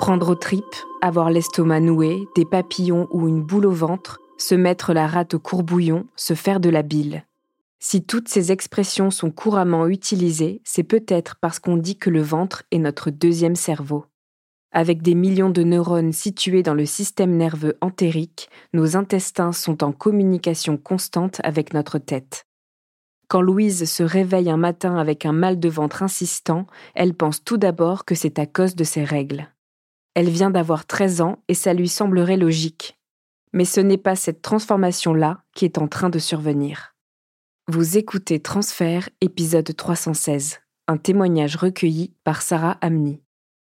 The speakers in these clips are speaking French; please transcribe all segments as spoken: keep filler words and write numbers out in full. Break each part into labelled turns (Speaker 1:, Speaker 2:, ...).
Speaker 1: Prendre aux tripes, avoir l'estomac noué, des papillons ou une boule au ventre, se mettre la rate au courbouillon, se faire de la bile. Si toutes ces expressions sont couramment utilisées, c'est peut-être parce qu'on dit que le ventre est notre deuxième cerveau. Avec des millions de neurones situés dans le système nerveux entérique, nos intestins sont en communication constante avec notre tête. Quand Louise se réveille un matin avec un mal de ventre insistant, elle pense tout d'abord que c'est à cause de ses règles. Elle vient d'avoir treize ans et ça lui semblerait logique. Mais ce n'est pas cette transformation-là qui est en train de survenir. Vous écoutez Transfert, épisode trois cent seize, un témoignage recueilli par Sarah Amni.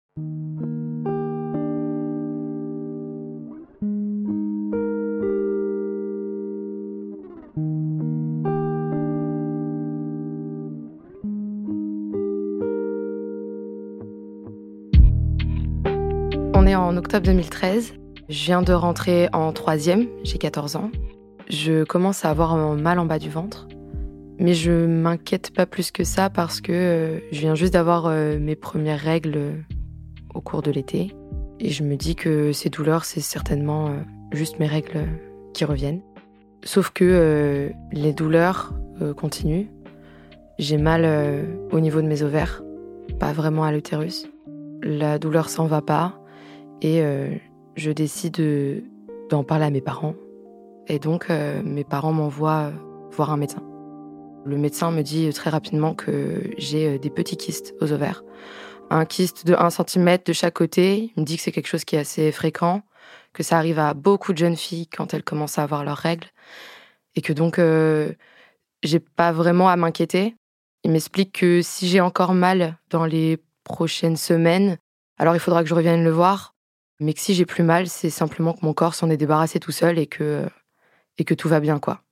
Speaker 2: On est en octobre deux mille treize. Je viens de rentrer en troisième, j'ai quatorze ans. Je commence à avoir un mal en bas du ventre. Mais je m'inquiète pas plus que ça parce que euh, je viens juste d'avoir euh, mes premières règles euh, au cours de l'été. Et je me dis que ces douleurs, c'est certainement euh, juste mes règles euh, qui reviennent. Sauf que euh, les douleurs euh, continuent. J'ai mal euh, au niveau de mes ovaires, pas vraiment à l'utérus. La douleur s'en va pas et euh, je décide de, d'en parler à mes parents. Et donc, euh, mes parents m'envoient voir un médecin. Le médecin me dit très rapidement que j'ai des petits kystes aux ovaires. Un kyste de un centimètre de chaque côté. Il me dit que c'est quelque chose qui est assez fréquent, que ça arrive à beaucoup de jeunes filles quand elles commencent à avoir leurs règles. Et que donc, euh, j'ai pas vraiment à m'inquiéter. Il m'explique que si j'ai encore mal dans les prochaines semaines, alors il faudra que je revienne le voir. Mais que si j'ai plus mal, c'est simplement que mon corps s'en est débarrassé tout seul et que, et que tout va bien, quoi.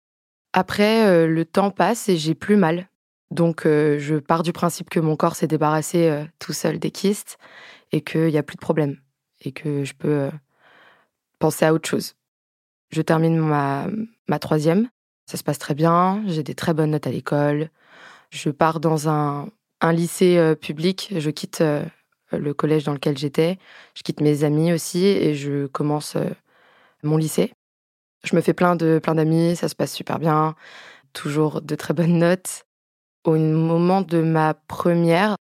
Speaker 2: Après, euh, le temps passe et j'ai plus mal. Donc, euh, je pars du principe que mon corps s'est débarrassé euh, tout seul des kystes et qu'il n'y a plus de problème et que je peux euh, penser à autre chose. Je termine ma, ma troisième. Ça se passe très bien. J'ai des très bonnes notes à l'école. Je pars dans un, un lycée euh, public. Je quitte euh, le collège dans lequel j'étais. Je quitte mes amis aussi et je commence euh, mon lycée. Je me fais plein de plein d'amis, ça se passe super bien, toujours de très bonnes notes. Au moment de ma première,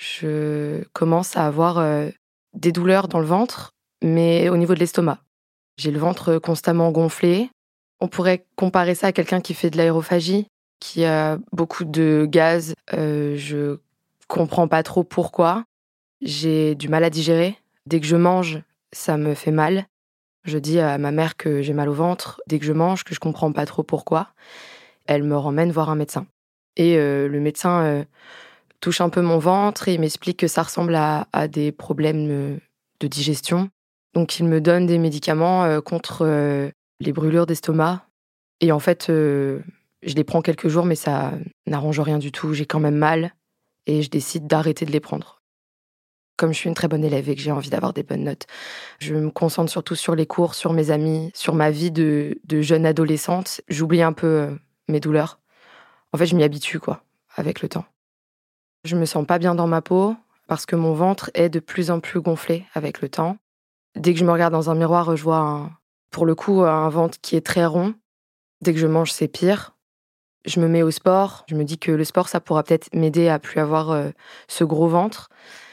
Speaker 2: je commence à avoir euh, des douleurs dans le ventre, mais au niveau de l'estomac. J'ai le ventre constamment gonflé. On pourrait comparer ça à quelqu'un qui fait de l'aérophagie, qui a beaucoup de gaz. Euh, je comprends pas trop pourquoi. J'ai du mal à digérer. Dès que je mange, ça me fait mal. Je dis à ma mère que j'ai mal au ventre dès que je mange, que je comprends pas trop pourquoi. Elle me ramène voir un médecin. Et euh, le médecin euh, touche un peu mon ventre et il m'explique que ça ressemble à, à des problèmes euh, de digestion. Donc il me donne des médicaments euh, contre euh, les brûlures d'estomac. Et en fait, euh, je les prends quelques jours, mais ça n'arrange rien du tout. J'ai quand même mal et je décide d'arrêter de les prendre. Comme je suis une très bonne élève et que j'ai envie d'avoir des bonnes notes, je me concentre surtout sur les cours, sur mes amis, sur ma vie de, de jeune adolescente. J'oublie un peu euh, mes douleurs. En fait, je m'y habitue, quoi, avec le temps. Je me sens pas bien dans ma peau parce que mon ventre est de plus en plus gonflé avec le temps. Dès que je me regarde dans un miroir, je vois, un, pour le coup, un ventre qui est très rond. Dès que je mange, c'est pire. Je me mets au sport. Je me dis que le sport, ça pourra peut-être m'aider à plus avoir euh, ce gros ventre.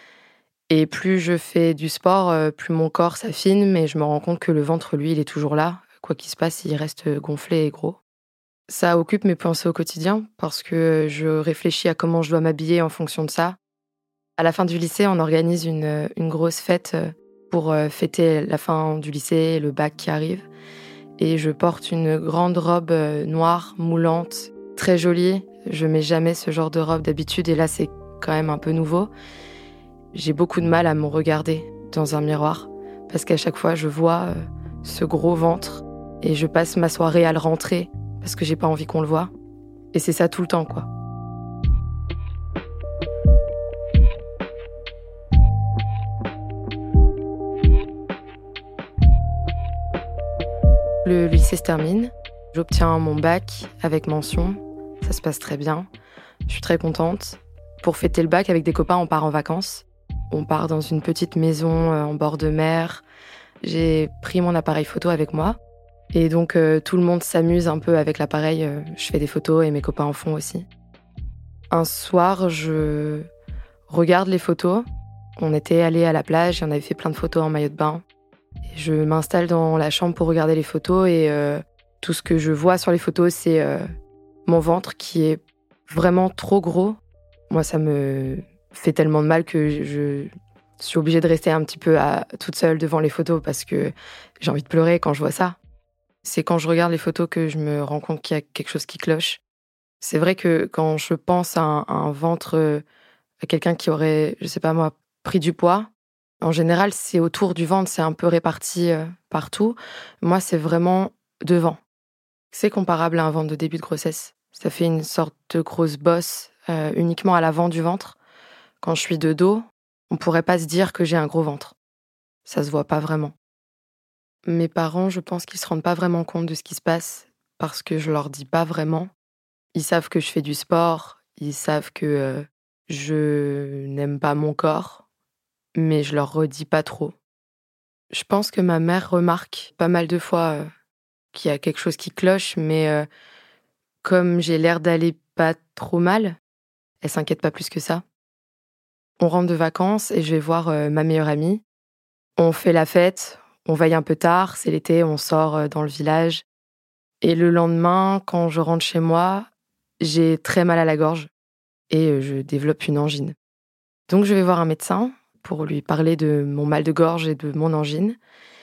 Speaker 2: Et plus je fais du sport, plus mon corps s'affine, mais je me rends compte que le ventre, lui, il est toujours là. Quoi qu'il se passe, il reste gonflé et gros. Ça occupe mes pensées au quotidien parce que je réfléchis à comment je dois m'habiller en fonction de ça. À la fin du lycée, on organise une, une grosse fête pour fêter la fin du lycée, le bac qui arrive. Et je porte une grande robe noire, moulante, très jolie. Je mets jamais ce genre de robe d'habitude et là, c'est quand même un peu nouveau. J'ai beaucoup de mal à me regarder dans un miroir parce qu'à chaque fois, je vois euh, ce gros ventre et je passe ma soirée à le rentrer parce que j'ai pas envie qu'on le voie. Et c'est ça tout le temps, quoi. Le lycée se termine. J'obtiens mon bac avec mention. Ça se passe très bien. Je suis très contente. Pour fêter le bac avec des copains, on part en vacances. On part dans une petite maison en bord de mer. J'ai pris mon appareil photo avec moi. Et donc, euh, tout le monde s'amuse un peu avec l'appareil. Je fais des photos et mes copains en font aussi. Un soir, je regarde les photos. On était allés à la plage et on avait fait plein de photos en maillot de bain. Et je m'installe dans la chambre pour regarder les photos et euh, tout ce que je vois sur les photos, c'est euh, mon ventre qui est vraiment trop gros. Moi, ça me fait tellement de mal que je suis obligée de rester un petit peu à, toute seule devant les photos parce que j'ai envie de pleurer quand je vois ça. C'est quand je regarde les photos que je me rends compte qu'il y a quelque chose qui cloche. C'est vrai que quand je pense à un, à un ventre, à quelqu'un qui aurait, je sais pas moi, pris du poids, en général, c'est autour du ventre, c'est un peu réparti euh, partout. Moi, c'est vraiment devant. C'est comparable à un ventre de début de grossesse. Ça fait une sorte de grosse bosse euh, uniquement à l'avant du ventre. Quand je suis de dos, on pourrait pas se dire que j'ai un gros ventre. Ça se voit pas vraiment. Mes parents, je pense qu'ils se rendent pas vraiment compte de ce qui se passe parce que je leur dis pas vraiment. Ils savent que je fais du sport, ils savent que euh, je n'aime pas mon corps, mais je leur redis pas trop. Je pense que ma mère remarque pas mal de fois euh, qu'il y a quelque chose qui cloche, mais euh, comme j'ai l'air d'aller pas trop mal, elle s'inquiète pas plus que ça. On rentre de vacances et je vais voir euh, ma meilleure amie. On fait la fête, on veille un peu tard, c'est l'été, on sort euh, dans le village. Et le lendemain, quand je rentre chez moi, j'ai très mal à la gorge et euh, je développe une angine. Donc je vais voir un médecin pour lui parler de mon mal de gorge et de mon angine.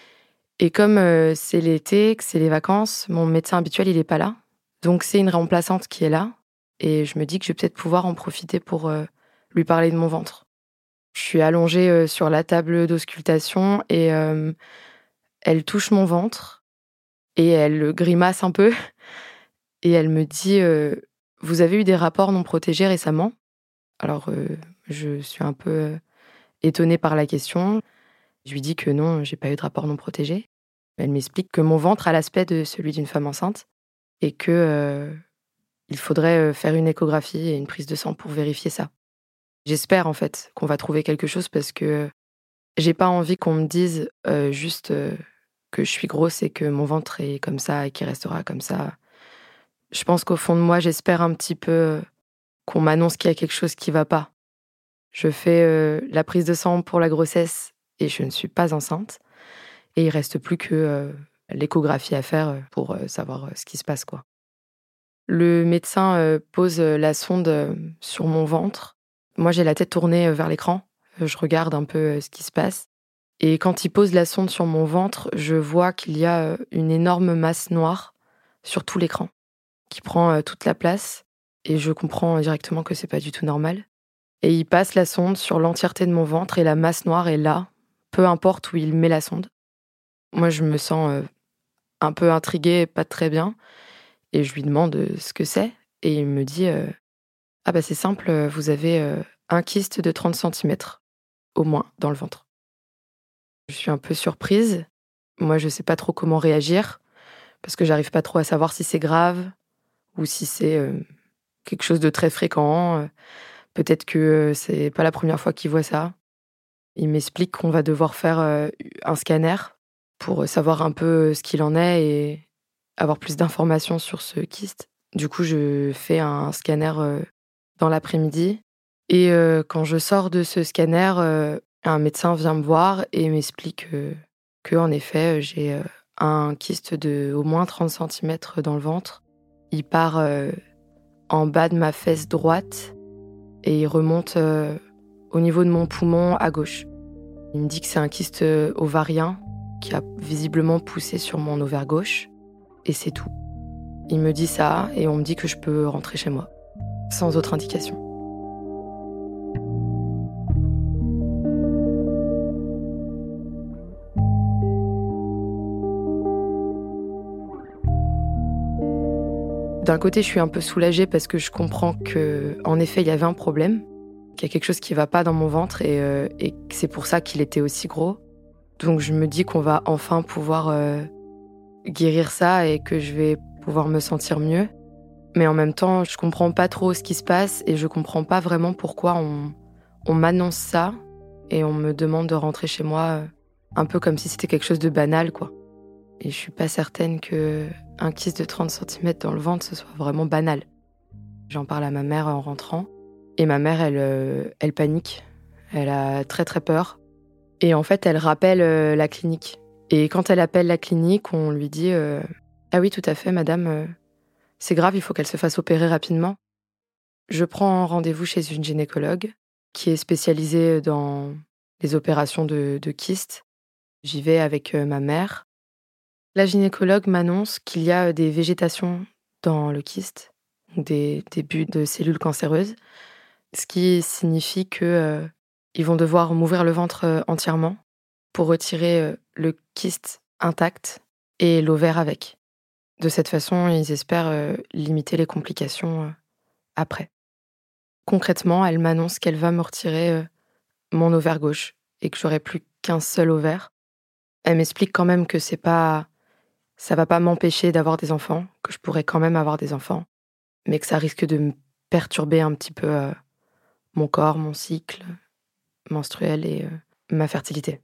Speaker 2: Et comme euh, c'est l'été, que c'est les vacances, mon médecin habituel, il est pas là. Donc c'est une remplaçante qui est là. Et je me dis que je vais peut-être pouvoir en profiter pour euh, lui parler de mon ventre. Je suis allongée euh, sur la table d'auscultation et euh, elle touche mon ventre et elle grimace un peu. Et elle me dit euh, « Vous avez eu des rapports non protégés récemment ?» Alors, euh, je suis un peu euh, étonnée par la question. Je lui dis que non, j'ai pas eu de rapport non protégé. Elle m'explique que mon ventre a l'aspect de celui d'une femme enceinte et que euh, il faudrait euh, faire une échographie et une prise de sang pour vérifier ça. J'espère en fait qu'on va trouver quelque chose parce que j'ai pas envie qu'on me dise euh, juste euh, que je suis grosse et que mon ventre est comme ça et qu'il restera comme ça. Je pense qu'au fond de moi, j'espère un petit peu qu'on m'annonce qu'il y a quelque chose qui va pas. Je fais euh, la prise de sang pour la grossesse et je ne suis pas enceinte. Et il reste plus que euh, l'échographie à faire pour euh, savoir euh, ce qui se passe, quoi. Le médecin euh, pose euh, la sonde euh, sur mon ventre. Moi, j'ai la tête tournée euh, vers l'écran. Je regarde un peu euh, ce qui se passe. Et quand il pose la sonde sur mon ventre, je vois qu'il y a euh, une énorme masse noire sur tout l'écran qui prend euh, toute la place. Et je comprends directement que c'est pas du tout normal. Et il passe la sonde sur l'entièreté de mon ventre et la masse noire est là, peu importe où il met la sonde. Moi, je me sens euh, un peu intriguée, pas très bien. Et je lui demande euh, ce que c'est. Et il me dit euh, « Ah bah c'est simple, vous avez euh, un kyste de trente centimètres, au moins, dans le ventre. » Je suis un peu surprise. Moi, je sais pas trop comment réagir, parce que j'arrive pas trop à savoir si c'est grave ou si c'est euh, quelque chose de très fréquent. Peut-être que euh, c'est pas la première fois qu'il voit ça. Il m'explique qu'on va devoir faire euh, un scanner pour savoir un peu ce qu'il en est et avoir plus d'informations sur ce kyste. Du coup, je fais un scanner euh, dans l'après-midi. Et euh, quand je sors de ce scanner, euh, un médecin vient me voir et m'explique euh, que, en effet, j'ai euh, un kyste de au moins trente centimètres dans le ventre. Il part euh, en bas de ma fesse droite et il remonte euh, au niveau de mon poumon à gauche. Il me dit que c'est un kyste ovarien qui a visiblement poussé sur mon ovaire gauche. Et c'est tout. Il me dit ça et on me dit que je peux rentrer chez moi, sans autre indication. D'un côté, je suis un peu soulagée parce que je comprends qu'en effet, il y avait un problème, qu'il y a quelque chose qui ne va pas dans mon ventre et, euh, et que c'est pour ça qu'il était aussi gros. Donc je me dis qu'on va enfin pouvoir euh, guérir ça et que je vais pouvoir me sentir mieux. Mais en même temps, je comprends pas trop ce qui se passe et je comprends pas vraiment pourquoi on, on m'annonce ça. et on me demande de rentrer chez moi, un peu comme si c'était quelque chose de banal, quoi. Et je suis pas certaine qu'un kyste de trente centimètres dans le ventre, ce soit vraiment banal. J'en parle à ma mère en rentrant, et ma mère, elle, euh, elle panique. Elle a très très peur. Et en fait, elle rappelle euh, la clinique. Et quand elle appelle la clinique, on lui dit euh, ah oui, tout à fait, madame, euh, c'est grave, il faut qu'elle se fasse opérer rapidement. Je prends rendez-vous chez une gynécologue qui est spécialisée dans les opérations de, de kystes. J'y vais avec euh, ma mère. La gynécologue m'annonce qu'il y a des végétations dans le kyste, des débuts de cellules cancéreuses, ce qui signifie que euh, ils vont devoir m'ouvrir le ventre euh, entièrement pour retirer euh, le kyste intact et l'ovaire avec. De cette façon, ils espèrent euh, limiter les complications euh, après. Concrètement, elle m'annonce qu'elle va me retirer euh, mon ovaire gauche et que j'aurai plus qu'un seul ovaire. Elle m'explique quand même que c'est pas, ça va pas m'empêcher d'avoir des enfants, que je pourrais quand même avoir des enfants, mais que ça risque de me perturber un petit peu euh, mon corps, mon cycle menstruel et euh, ma fertilité.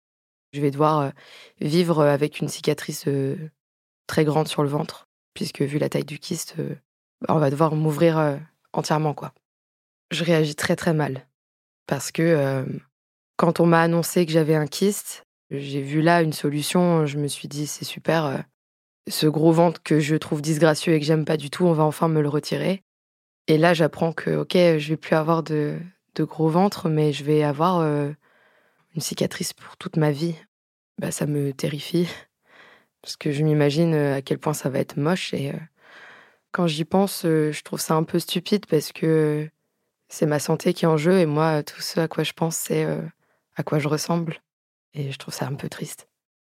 Speaker 2: Je vais devoir euh, vivre avec une cicatrice euh, très grande sur le ventre, puisque vu la taille du kyste, euh, on va devoir m'ouvrir euh, entièrement, quoi. Je réagis très très mal, parce que euh, quand on m'a annoncé que j'avais un kyste, j'ai vu là une solution, je me suis dit c'est super, euh, ce gros ventre que je trouve disgracieux et que j'aime pas du tout, on va enfin me le retirer. Et là j'apprends que ok, je vais plus avoir de, de gros ventre, mais je vais avoir euh, une cicatrice pour toute ma vie. Bah, ça me terrifie, parce que je m'imagine euh, à quel point ça va être moche. Et euh, quand j'y pense, euh, je trouve ça un peu stupide, parce que c'est ma santé qui est en jeu, et moi, tout ce à quoi je pense, c'est euh, à quoi je ressemble. Et je trouve ça un peu triste.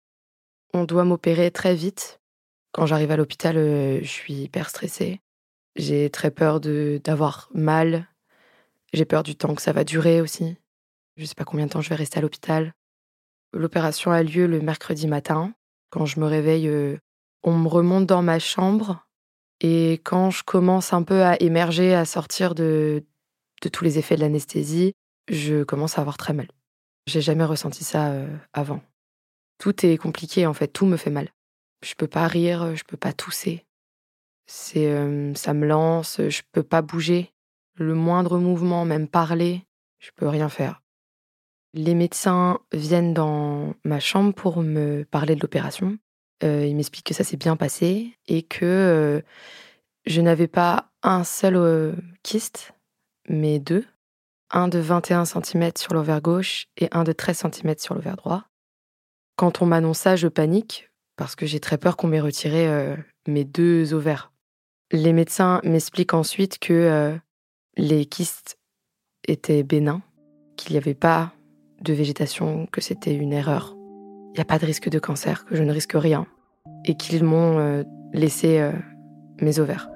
Speaker 2: On doit m'opérer très vite. Quand j'arrive à l'hôpital, euh, je suis hyper stressée. J'ai très peur de d'avoir mal. J'ai peur du temps que ça va durer aussi. Je sais pas combien de temps je vais rester à l'hôpital. L'opération a lieu le mercredi matin. Quand je me réveille, euh, on me remonte dans ma chambre. Et quand je commence un peu à émerger, à sortir de, de tous les effets de l'anesthésie, je commence à avoir très mal. J'ai jamais ressenti ça euh, avant. Tout est compliqué en fait, tout me fait mal. Je peux pas rire, je peux pas tousser. C'est, euh, ça me lance, je peux pas bouger. Le moindre mouvement, même parler, je peux rien faire. Les médecins viennent dans ma chambre pour me parler de l'opération. Euh, ils m'expliquent que ça s'est bien passé et que euh, je n'avais pas un seul euh, kyste, mais deux. Un de vingt et un centimètres sur l'ovaire gauche et un de treize centimètres sur l'ovaire droit. Quand on m'annonce ça, je panique parce que j'ai très peur qu'on m'ait retiré euh, mes deux ovaires. Les médecins m'expliquent ensuite que euh, les kystes étaient bénins, qu'il n'y avait pas de végétation, que c'était une erreur. Il n'y a pas de risque de cancer, que je ne risque rien, et qu'ils m'ont euh, laissé euh, mes ovaires.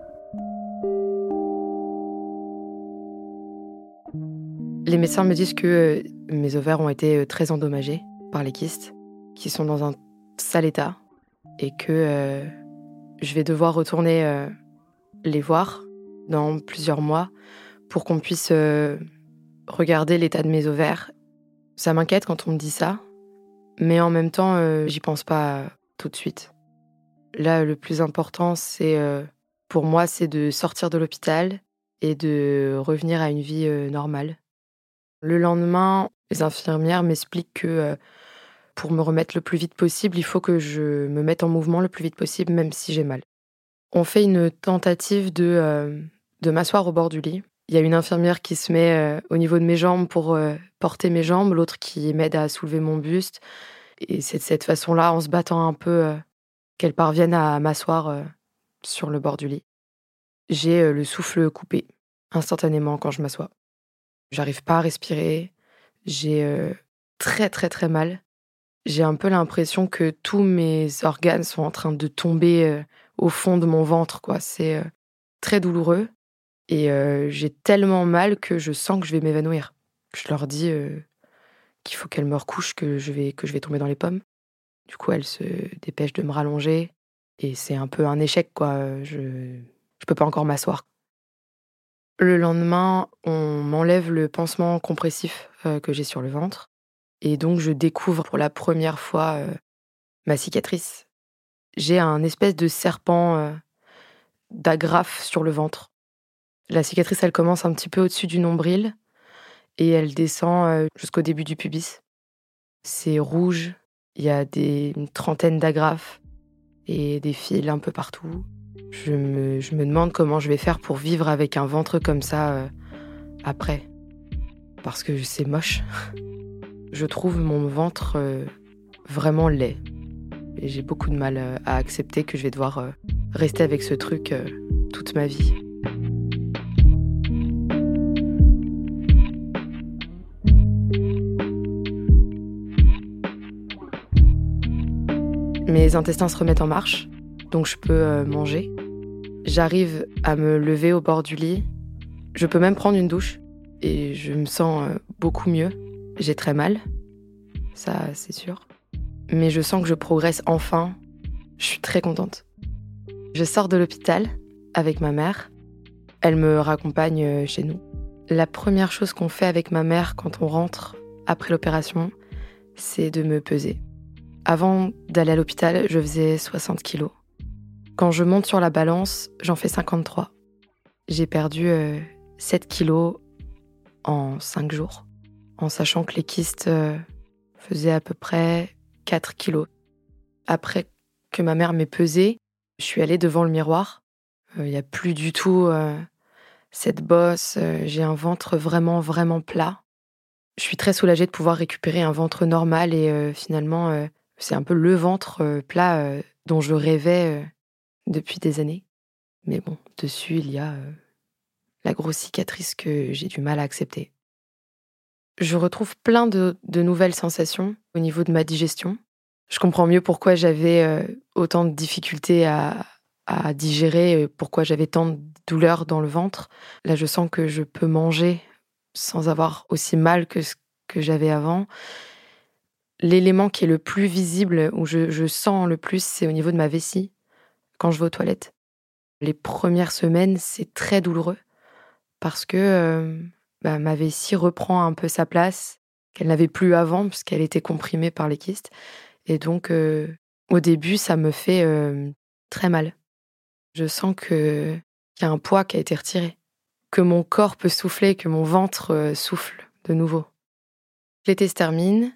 Speaker 2: Les médecins me disent que euh, mes ovaires ont été euh, très endommagés par les kystes, qui sont dans un sale état, et que euh, je vais devoir retourner euh, les voir dans plusieurs mois pour qu'on puisse euh, regarder l'état de mes ovaires. Ça m'inquiète quand on me dit ça, mais en même temps, euh, j'y pense pas tout de suite. Là, le plus important, c'est euh, pour moi, c'est de sortir de l'hôpital et de revenir à une vie euh, normale. Le lendemain, les infirmières m'expliquent que euh, pour me remettre le plus vite possible, il faut que je me mette en mouvement le plus vite possible, même si j'ai mal. On fait une tentative de, euh, de m'asseoir au bord du lit. Il y a une infirmière qui se met euh, au niveau de mes jambes pour euh, porter mes jambes, l'autre qui m'aide à soulever mon buste. Et c'est de cette façon-là, en se battant un peu, euh, qu'elle parvienne à m'asseoir euh, sur le bord du lit. J'ai euh, le souffle coupé, instantanément, quand je m'assois. J'arrive pas à respirer. J'ai euh, très très très mal. J'ai un peu l'impression que tous mes organes sont en train de tomber euh, au fond de mon ventre, quoi. C'est euh, très douloureux. Et euh, j'ai tellement mal que je sens que je vais m'évanouir. Je leur dis euh, qu'il faut qu'elles me recouchent, que je vais, que je vais tomber dans les pommes. Du coup, elles se dépêchent de me rallonger. Et c'est un peu un échec, quoi. Je, je peux pas encore m'asseoir. Le lendemain, on m'enlève le pansement compressif euh, que j'ai sur le ventre. Et donc, je découvre pour la première fois euh, ma cicatrice. J'ai un espèce de serpent euh, d'agrafe sur le ventre. La cicatrice, elle commence un petit peu au-dessus du nombril et elle descend euh, jusqu'au début du pubis. C'est rouge, il y a des, une trentaine d'agrafes et des fils un peu partout. Je me, je me demande comment je vais faire pour vivre avec un ventre comme ça euh, après. Parce que c'est moche. Je trouve mon ventre euh, vraiment laid. Et j'ai beaucoup de mal euh, à accepter que je vais devoir euh, rester avec ce truc euh, toute ma vie. Mes intestins se remettent en marche, donc je peux euh, manger. J'arrive à me lever au bord du lit. Je peux même prendre une douche et je me sens euh, beaucoup mieux. J'ai très mal, ça c'est sûr. Mais je sens que je progresse enfin. Je suis très contente. Je sors de l'hôpital avec ma mère. Elle me raccompagne euh, chez nous. La première chose qu'on fait avec ma mère quand on rentre après l'opération, c'est de me peser. Avant d'aller à l'hôpital, je faisais soixante kilos. Quand je monte sur la balance, j'en fais cinquante-trois. J'ai perdu euh, sept kilos en cinq jours, en sachant que les kystes euh, faisaient à peu près quatre kilos. Après que ma mère m'ait pesée, je suis allée devant le miroir. Il n'y a plus du tout euh, cette bosse. Euh, j'ai un ventre vraiment, vraiment plat. Je suis très soulagée de pouvoir récupérer un ventre normal et euh, finalement, euh, c'est un peu le ventre euh, plat euh, dont je rêvais euh, depuis des années. Mais bon, dessus, il y a euh, la grosse cicatrice que j'ai du mal à accepter. Je retrouve plein de, de nouvelles sensations au niveau de ma digestion. Je comprends mieux pourquoi j'avais euh, autant de difficultés à, à digérer, pourquoi j'avais tant de douleurs dans le ventre. Là, je sens que je peux manger sans avoir aussi mal que ce que j'avais avant. L'élément qui est le plus visible, où je, je sens le plus, c'est au niveau de ma vessie, quand je vais aux toilettes. Les premières semaines, c'est très douloureux parce que euh, bah, ma vessie reprend un peu sa place qu'elle n'avait plus avant puisqu'elle était comprimée par les kystes. Et donc, euh, au début, ça me fait euh, très mal. Je sens que, qu'il y a un poids qui a été retiré, que mon corps peut souffler, que mon ventre euh, souffle de nouveau. L'été se termine,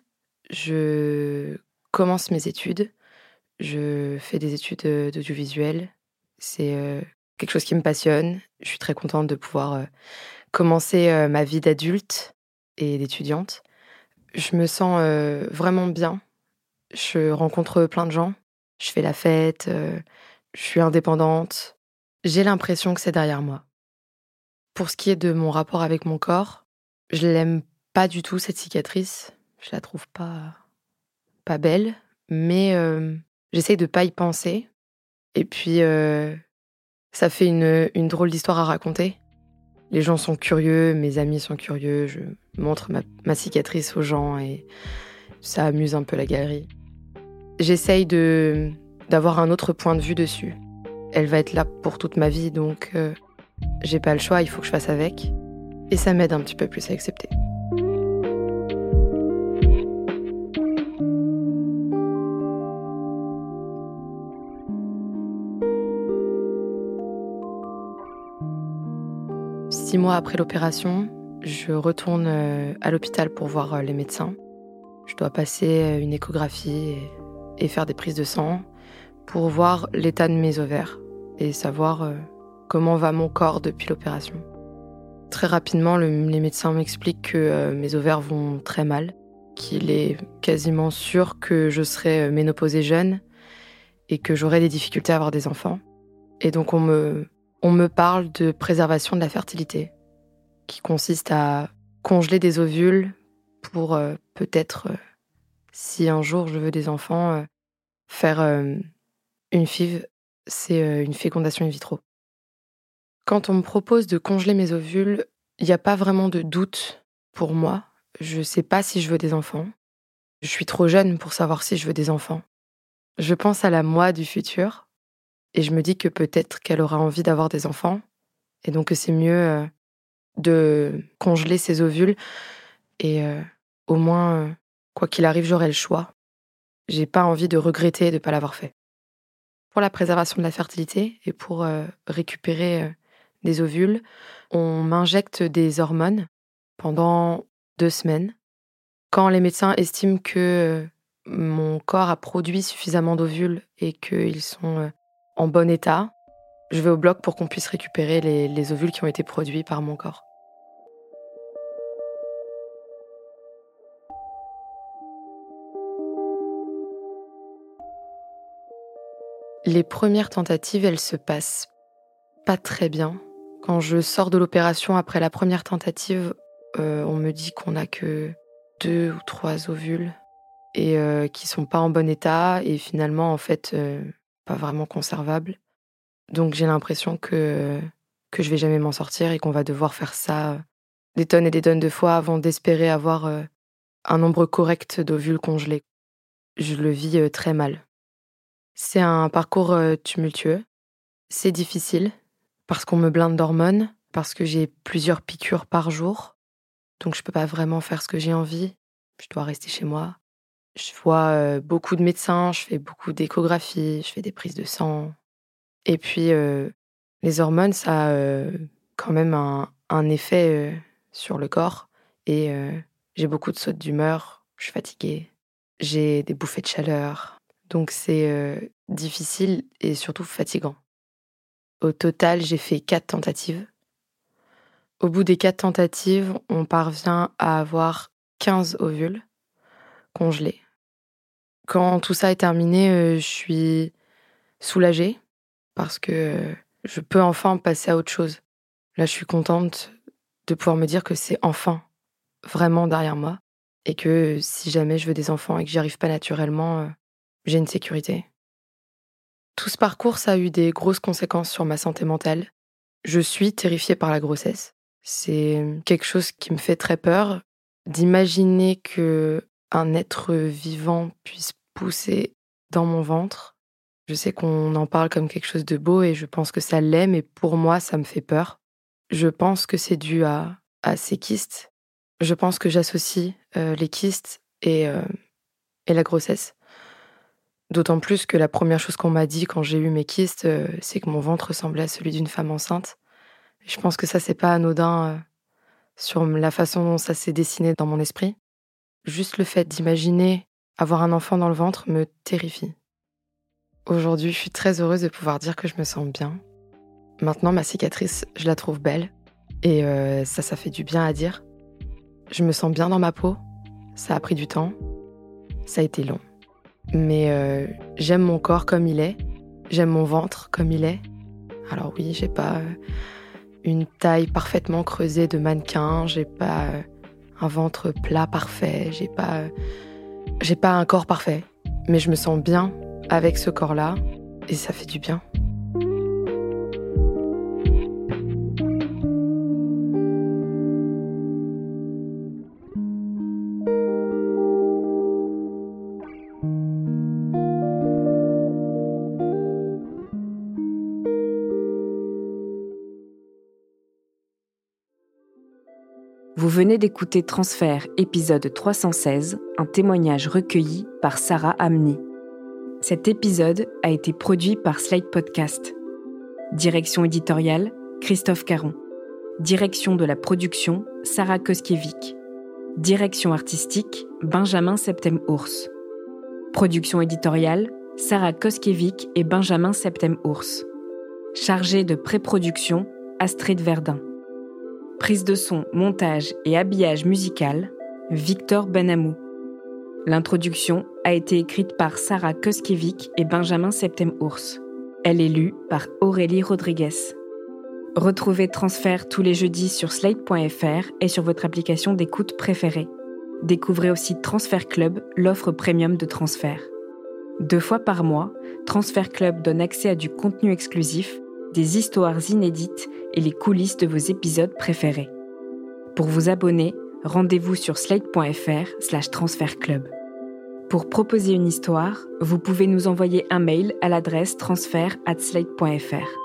Speaker 2: je commence mes études, je fais des études d'audiovisuel. C'est euh, quelque chose qui me passionne. Je suis très contente de pouvoir euh, commencer euh, ma vie d'adulte et d'étudiante. Je me sens euh, vraiment bien. Je rencontre plein de gens. Je fais la fête. Euh, je suis indépendante. J'ai l'impression que c'est derrière moi. Pour ce qui est de mon rapport avec mon corps, je l'aime pas du tout, cette cicatrice. Je la trouve pas, pas belle. Mais euh, j'essaye de pas y penser. Et puis, euh, ça fait une, une drôle d'histoire à raconter. Les gens sont curieux, mes amis sont curieux. Je montre ma, ma cicatrice aux gens et ça amuse un peu la galerie. J'essaye de, d'avoir un autre point de vue dessus. Elle va être là pour toute ma vie, donc euh, j'ai pas le choix, il faut que je fasse avec. Et ça m'aide un petit peu plus à accepter. Six mois après l'opération, je retourne à l'hôpital pour voir les médecins. Je dois passer une échographie et faire des prises de sang pour voir l'état de mes ovaires et savoir comment va mon corps depuis l'opération. Très rapidement, le, les médecins m'expliquent que mes ovaires vont très mal, qu'il est quasiment sûr que je serai ménopausée jeune et que j'aurai des difficultés à avoir des enfants. Et donc on me... On me parle de préservation de la fertilité, qui consiste à congeler des ovules pour euh, peut-être, euh, si un jour je veux des enfants, euh, faire euh, une F I V, c'est euh, une fécondation in vitro. Quand on me propose de congeler mes ovules, il n'y a pas vraiment de doute pour moi. Je ne sais pas si je veux des enfants. Je suis trop jeune pour savoir si je veux des enfants. Je pense à la moi du futur. Et je me dis que peut-être qu'elle aura envie d'avoir des enfants, et donc que c'est mieux euh, de congeler ces ovules et euh, au moins, euh, quoi qu'il arrive, j'aurai le choix. J'ai pas envie de regretter de ne pas l'avoir fait. Pour la préservation de la fertilité et pour euh, récupérer euh, des ovules, on m'injecte des hormones pendant deux semaines. Quand les médecins estiment que euh, mon corps a produit suffisamment d'ovules et qu'ils sont euh, en bon état, je vais au bloc pour qu'on puisse récupérer les, les ovules qui ont été produits par mon corps. Les premières tentatives, elles se passent pas très bien. Quand je sors de l'opération après la première tentative, euh, on me dit qu'on n'a que deux ou trois ovules et euh, qui sont pas en bon état et finalement, en fait, euh, pas vraiment conservables. Donc j'ai l'impression que, que je vais jamais m'en sortir et qu'on va devoir faire ça des tonnes et des tonnes de fois avant d'espérer avoir euh, un nombre correct d'ovules congelés. Je le vis euh, très mal. C'est un parcours euh, tumultueux. C'est difficile parce qu'on me blinde d'hormones, parce que j'ai plusieurs piqûres par jour. Donc je peux pas vraiment faire ce que j'ai envie. Je dois rester chez moi. Je vois euh, beaucoup de médecins, je fais beaucoup d'échographies, je fais des prises de sang. Et puis euh, les hormones, ça a euh, quand même un, un effet euh, sur le corps. Et euh, j'ai beaucoup de sautes d'humeur, je suis fatiguée, j'ai des bouffées de chaleur. Donc c'est euh, difficile et surtout fatigant. Au total, j'ai fait quatre tentatives. Au bout des quatre tentatives, on parvient à avoir quinze ovules congelés. Quand tout ça est terminé, euh, je suis soulagée parce que euh, je peux enfin passer à autre chose. Là, je suis contente de pouvoir me dire que c'est enfin vraiment derrière moi et que si jamais je veux des enfants et que j'y arrive pas naturellement, euh, j'ai une sécurité. Tout ce parcours, ça a eu des grosses conséquences sur ma santé mentale. Je suis terrifiée par la grossesse. C'est quelque chose qui me fait très peur, d'imaginer que un être vivant puisse pousser dans mon ventre. Je sais qu'on en parle comme quelque chose de beau et je pense que ça l'est, mais pour moi, ça me fait peur. Je pense que c'est dû à, à ces kystes. Je pense que j'associe euh, les kystes et, euh, et la grossesse. D'autant plus que la première chose qu'on m'a dit quand j'ai eu mes kystes, euh, c'est que mon ventre ressemblait à celui d'une femme enceinte. Et je pense que ça, c'est pas anodin euh, sur la façon dont ça s'est dessiné dans mon esprit. Juste le fait d'imaginer avoir un enfant dans le ventre me terrifie. Aujourd'hui, je suis très heureuse de pouvoir dire que je me sens bien. Maintenant, ma cicatrice, je la trouve belle. Et euh, ça, ça fait du bien à dire. Je me sens bien dans ma peau. Ça a pris du temps. Ça a été long. Mais euh, j'aime mon corps comme il est. J'aime mon ventre comme il est. Alors oui, j'ai pas euh, une taille parfaitement creusée de mannequin. J'ai pas euh, un ventre plat parfait. J'ai pas, euh, j'ai pas un corps parfait. Mais je me sens bien avec ce corps-là. Et ça fait du bien.
Speaker 1: Vous venez d'écouter Transfert, épisode trois cent seize, un témoignage recueilli par Sarah Amni. Cet épisode a été produit par Slate Podcast. Direction éditoriale, Christophe Caron. Direction de la production, Sarah Koskiewicz. Direction artistique, Benjamin Septem-Ours. Production éditoriale, Sarah Koskiewicz et Benjamin Septem-Ours. Chargé de pré-production, Astrid Verdun. Prise de son, montage et habillage musical, Victor Benamou. L'introduction a été écrite par Sarah Koskiewicz et Benjamin Septem-Ours. Elle est lue par Aurélie Rodriguez. Retrouvez Transfert tous les jeudis sur slate point f r et sur votre application d'écoute préférée. Découvrez aussi Transfert Club, l'offre premium de Transfert. Deux fois par mois, Transfert Club donne accès à du contenu exclusif, des histoires inédites et les coulisses de vos épisodes préférés. Pour vous abonner, rendez-vous sur slate point f r slash transfert club. Pour proposer une histoire, vous pouvez nous envoyer un mail à l'adresse transfert arobase slate point f r.